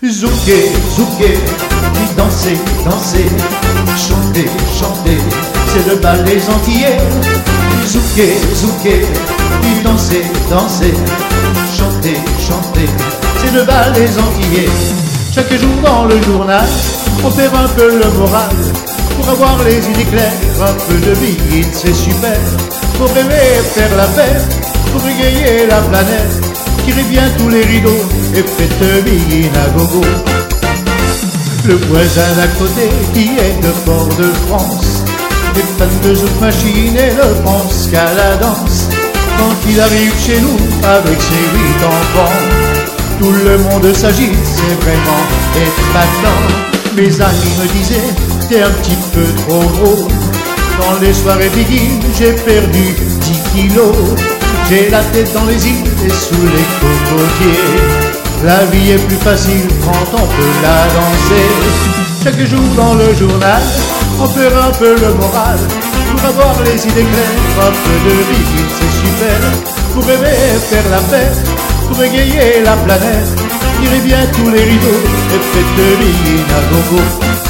Zouké, zouké, puis danser, danser, chanter, chanter, c'est le bal des Antillais. Zouké, zouké, puis danser, danser, chanter, chanter, c'est le bal des Antillais. Chaque jour dans le journal, on perd un peu le moral, pour avoir les idées claires, un peu de biguine, c'est super. Pour rêver, faire la fête, pour égayer la planète, tirez bien tous les rideaux et faites biguine à gogo. Le voisin d'à côté qui est de Fort-de-France est fan de zouk machine et ne pense qu'à la danse. Quand il arrive chez nous avec ses 8 enfants, tout le monde s'agite, c'est vraiment épatant. Mes amis me disaient, t'es un petit peu trop gros. Dans les soirées biguine, j'ai perdu 10 kilos. J'ai la tête dans les îles et sous les cocotiers. La vie est plus facile quand on peut la danser. Chaque jour dans le journal, on perd un peu le moral, pour avoir les idées claires, un peu de biguine, c'est super. Pour rêver, faire la fête, pour égayer la planète, tirez bien tous les rideaux et faites biguine à gogo.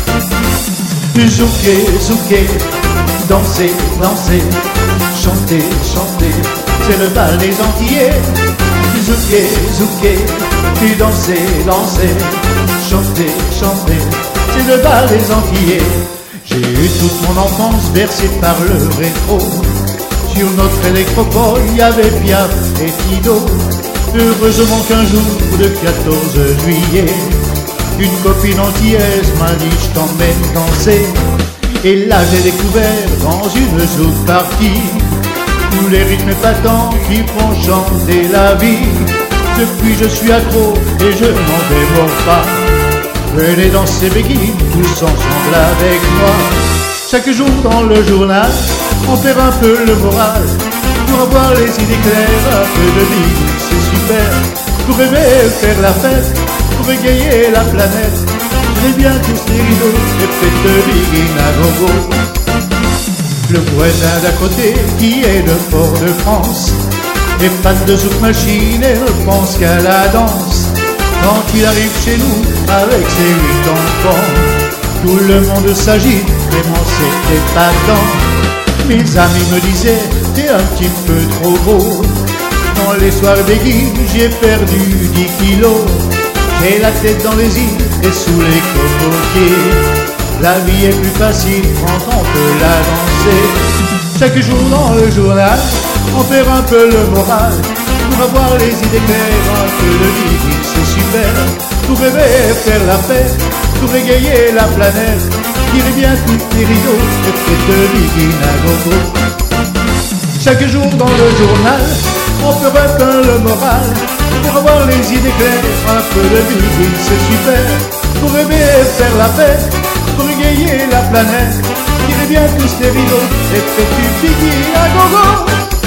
Zouké, zouké, danser, danser, chanter, chanter, c'est le bal des Antillais. Zouké, zouké, puis danser, danser, chanter, chanter, c'est le bal des Antillais. J'ai eu toute mon enfance bercée par le rétro. Sur notre électropole, il y avait Piaf et Fido. Heureusement qu'un jour de 14 juillet, une copine antillaise m'a dit je t'emmène danser. Et là j'ai découvert dans une zouk partie tous les rythmes épatants qui font chanter la vie. Depuis je suis accro et je n'en démords pas. Venez danser biguine tous ensemble avec moi. Chaque jour dans le journal, on perd un peu le moral, pour avoir les idées claires, un peu de biguine, c'est super. Pour rêver, faire la fête, pour égayer la planète, tirez bien tous les rideaux et faites biguine à gogo. Le voisin d'à côté qui est de Fort-de-France est fan de zouk machine et ne pense qu'à la danse. Quand il arrive chez nous avec ses 8 enfants, tout le monde s'agite, vraiment c'est épatant. Mes amis me disaient, t'es un petit peu trop gros. Dans les soirées biguine, j'ai perdu 10 kilos. J'ai la tête dans les îles et sous les cocotiers. La vie est plus facile quand on peut la danser. Chaque jour dans le journal, on perd un peu le moral, pour avoir les idées claires, un peu de biguine, c'est super. Pour rêver, faire la fête, pour égayer la planète, tirez bien tous les rideaux et faites biguine à gogo. Chaque jour dans le journal, on perd un peu le moral, pour avoir les idées claires, un peu de biguine, c'est super. Pour rêver, faire la fête, pour égayer la planète, tirez bien tous les rideaux et faites biguine à gogo.